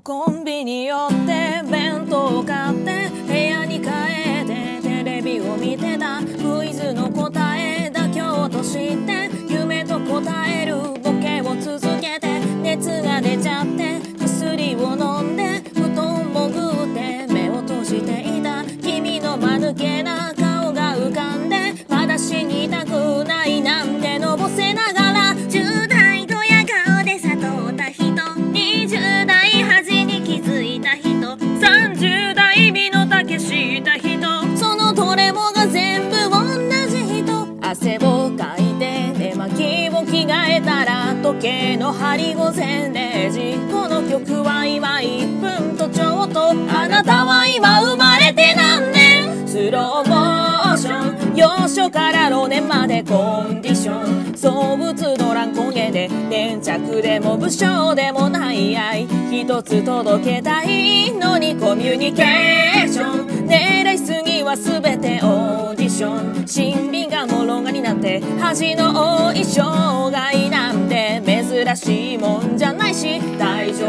コンビニ寄って弁当を買って部屋に帰ってテレビを見てた。クイズの答え妥協として夢と答えるボケを続けて熱が出ちゃって薬を飲んで布団もぐって目を閉じていた。君の間抜けな顔が浮かんでまだ死にたくないなんてのぼせながら10代ドヤ顔で悟った人20代恥に気づいた人30代身の丈した人そのどれもが全部同じ人汗をかいて寝巻きを着替えたら時計の針午前0時この曲は今1分とちょっとあなたは今生まれて何年スローモーション幼少から老年までコンディション動物の乱高下で粘着でも武将でもない愛一つ届けたいのにコミュニケーション狙いすぎは全てオーディション新品がもろがになって恥の多い障害なんて珍しいもんじゃないし大丈